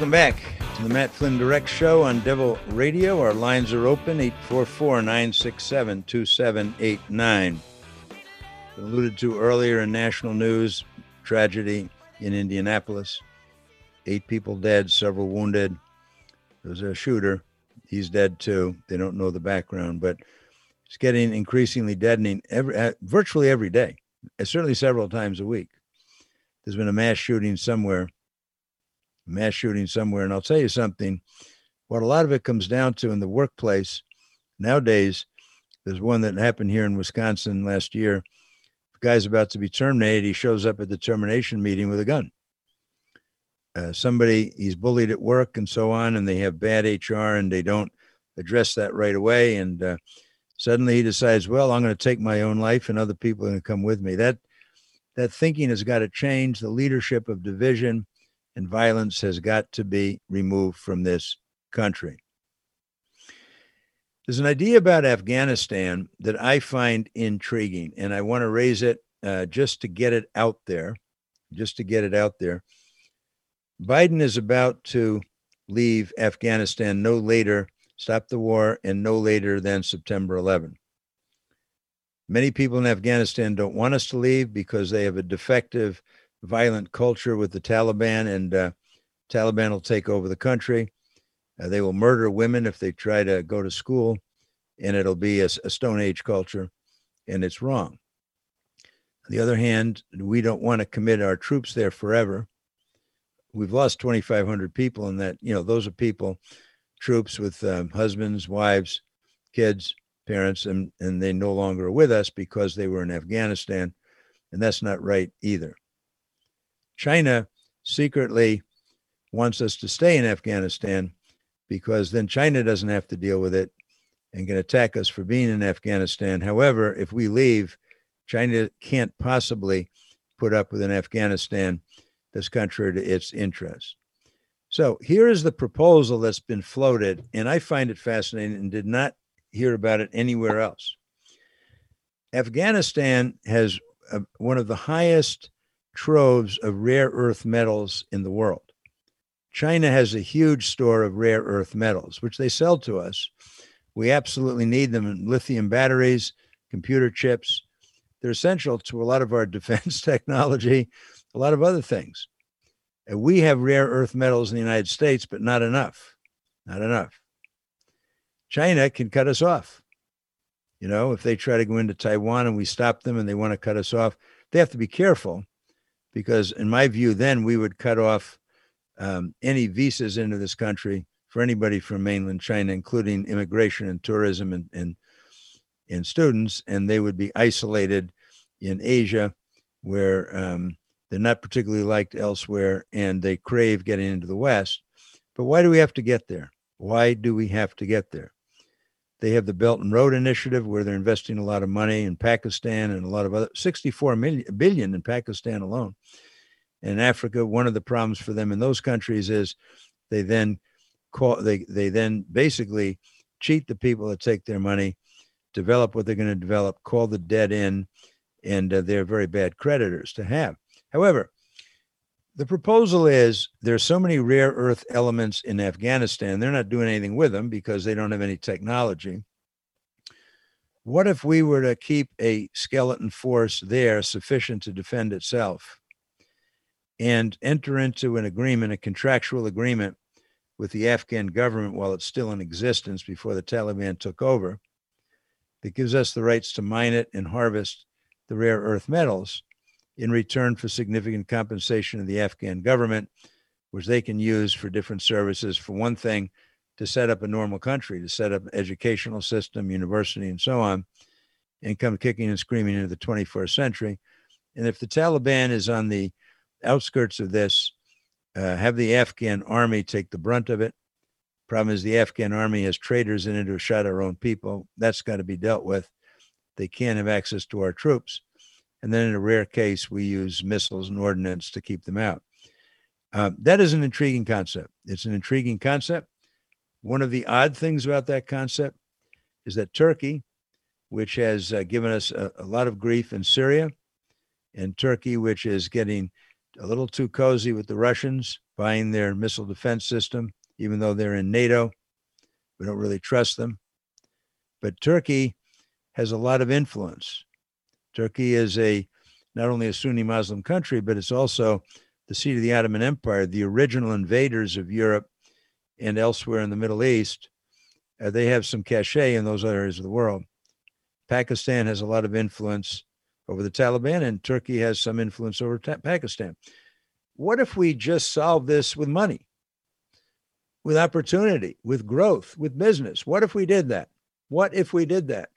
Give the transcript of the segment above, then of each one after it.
Welcome back to the Matt Flynn Direct Show on Devil Radio. Our lines are open, 844-967-2789. Alluded to earlier in national news, tragedy in Indianapolis. 8 people dead, several wounded. There was a shooter. He's dead too. They don't know the background, but it's getting increasingly deadening virtually every day, certainly several times a week. There's been a mass shooting somewhere. And I'll tell you something, what a lot of it comes down to in the workplace nowadays, there's one that happened here in Wisconsin last year. The guy's about to be terminated. He shows up at the termination meeting with a gun. He's bullied at work and so on, and they have bad HR and they don't address that right away. And suddenly he decides, well, I'm going to take my own life and other people are going to come with me. That thinking has got to change. The leadership of division and violence has got to be removed from this country. There's an idea about Afghanistan that I find intriguing, and I want to raise it just to get it out there. Biden is about to leave Afghanistan stop the war, and no later than September 11. Many people in Afghanistan don't want us to leave because they have a defective, violent culture with the Taliban, and Taliban will take over the country. They will murder women if they try to go to school, and it'll be a Stone Age culture, and it's wrong. On the other hand, we don't want to commit our troops there forever. We've lost 2,500 people in that. Those are troops with husbands, wives, kids, parents, and they no longer are with us because they were in Afghanistan, and that's not right either. China secretly wants us to stay in Afghanistan because then China doesn't have to deal with it and can attack us for being in Afghanistan. However, if we leave, China can't possibly put up with an Afghanistan that's contrary to its interests. So here is the proposal that's been floated, and I find it fascinating and did not hear about it anywhere else. Afghanistan has one of the highest troves of rare earth metals in the world. China has a huge store of rare earth metals, which they sell to us. We absolutely need them in lithium batteries, computer chips. They're essential to a lot of our defense technology, a lot of other things. And we have rare earth metals in the United States, but not enough. China can cut us off. If they try to go into Taiwan and we stop them and they want to cut us off, they have to be careful because in my view, then we would cut off any visas into this country for anybody from mainland China, including immigration and tourism and students, and they would be isolated in Asia where they're not particularly liked elsewhere, and they crave getting into the West. But why do we have to get there? They have the Belt and Road Initiative where they're investing a lot of money in Pakistan and a lot of other, 64 billion in Pakistan alone. And in Africa, one of the problems for them in those countries is they then basically cheat the people that take their money, develop what they're going to develop, call the debt in, and they're very bad creditors to have. However, the proposal is there's so many rare earth elements in Afghanistan, they're not doing anything with them because they don't have any technology. What if we were to keep a skeleton force there sufficient to defend itself and enter into a contractual agreement with the Afghan government while it's still in existence before the Taliban took over that gives us the rights to mine it and harvest the rare earth metals in return for significant compensation of the Afghan government, which they can use for different services. For one thing, to set up a normal country, to set up an educational system, university, and so on, and come kicking and screaming into the 21st century. And if the Taliban is on the outskirts of this, have the Afghan army take the brunt of it. Problem is the Afghan army has traitors in it who shot our own people. That's got to be dealt with. They can't have access to our troops. And then in a rare case, we use missiles and ordnance to keep them out. That is an intriguing concept. It's an intriguing concept. One of the odd things about that concept is that Turkey, which has given us a lot of grief in Syria, and Turkey, which is getting a little too cozy with the Russians, buying their missile defense system, even though they're in NATO. We don't really trust them. But Turkey has a lot of influence. Turkey is not only a Sunni Muslim country, but it's also the seat of the Ottoman Empire. The original invaders of Europe and elsewhere in the Middle East, they have some cachet in those areas of the world. Pakistan has a lot of influence over the Taliban, and Turkey has some influence over Pakistan. What if we just solve this with money, with opportunity, with growth, with business? What if we did that? What if we did that?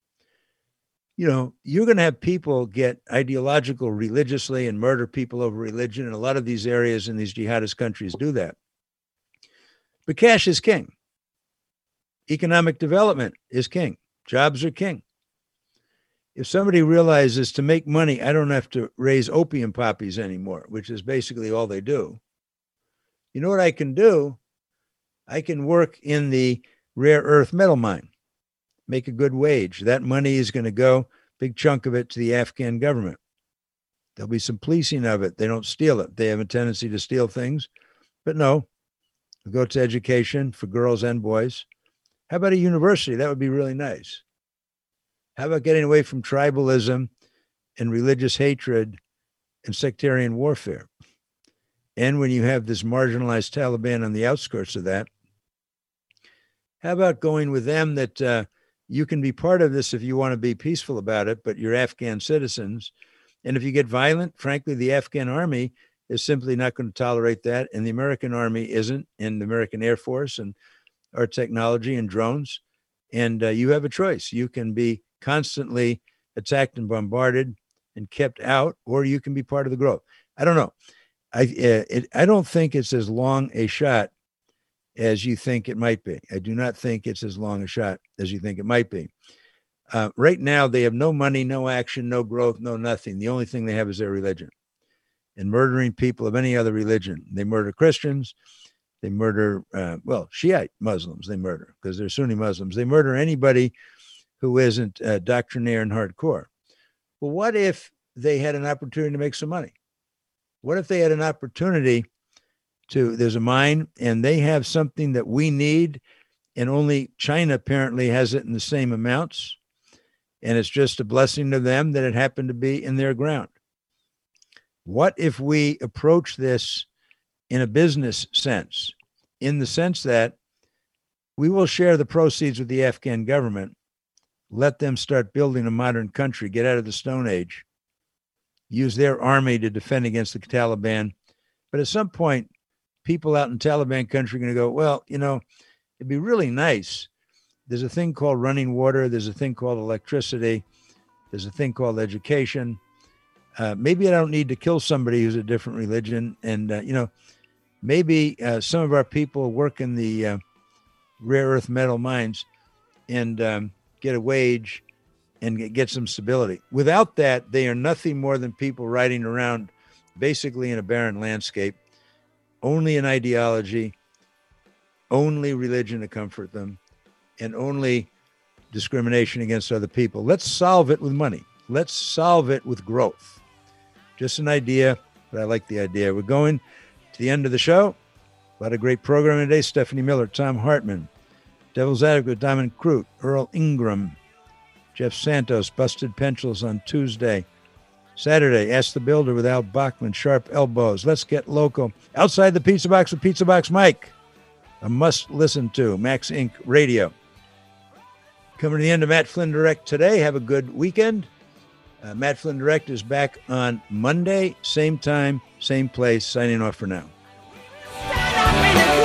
You know, you're going to have people get ideological religiously and murder people over religion. And a lot of these areas in these jihadist countries do that. But cash is king. Economic development is king. Jobs are king. If somebody realizes to make money, I don't have to raise opium poppies anymore, which is basically all they do. You know what I can do? I can work in the rare earth metal mine, make a good wage. That money is going to go, big chunk of it, to the Afghan government. There'll be some policing of it. They don't steal it. They have a tendency to steal things, but no, they'll go to education for girls and boys. How about a university? That would be really nice. How about getting away from tribalism and religious hatred and sectarian warfare? And when you have this marginalized Taliban on the outskirts of that, how about going with them that you can be part of this if you want to be peaceful about it, but you're Afghan citizens. And if you get violent, frankly, the Afghan army is simply not going to tolerate that. And the American army isn't, and the American Air Force and our technology and drones. And you have a choice. You can be constantly attacked and bombarded and kept out, or you can be part of the growth. I don't know. I don't think it's as long a shot as you think it might be. I do not think it's as long a shot as you think it might be. Right now, they have no money, no action, no growth, no nothing. The only thing they have is their religion and murdering people of any other religion. They murder Christians. They murder, Shiite Muslims. They murder because they're Sunni Muslims. They murder anybody who isn't doctrinaire and hardcore. Well, what if they had an opportunity to make some money? What if they had an opportunity there's a mine and they have something that we need and only China apparently has it in the same amounts. And it's just a blessing to them that it happened to be in their ground. What if we approach this in a business sense, in the sense that we will share the proceeds with the Afghan government, let them start building a modern country, get out of the Stone Age, use their army to defend against the Taliban. But at some point, people out in Taliban country are going to go, well, you know, it'd be really nice. There's a thing called running water. There's a thing called electricity. There's a thing called education. Maybe I don't need to kill somebody who's a different religion. And, maybe some of our people work in the rare earth metal mines and get a wage and get some stability. Without that, they are nothing more than people riding around basically in a barren landscape, only an ideology, only religion to comfort them, and only discrimination against other people. Let's solve it with money. Let's solve it with growth. Just an idea, but I like the idea. We're going to the end of the show. A lot of great programming today. Stephanie Miller, Tom Hartman, Devil's Advocate, Diamond Crute, Earl Ingram, Jeff Santos, Busted Pencils on Tuesday. Saturday, Ask the Builder with Al Bachman, Sharp Elbows. Let's Get Local. Outside the Pizza Box with Pizza Box Mike. A must listen to, Max Inc. Radio. Coming to the end of Matt Flynn Direct today. Have a good weekend. Matt Flynn Direct is back on Monday, same time, same place. Signing off for now.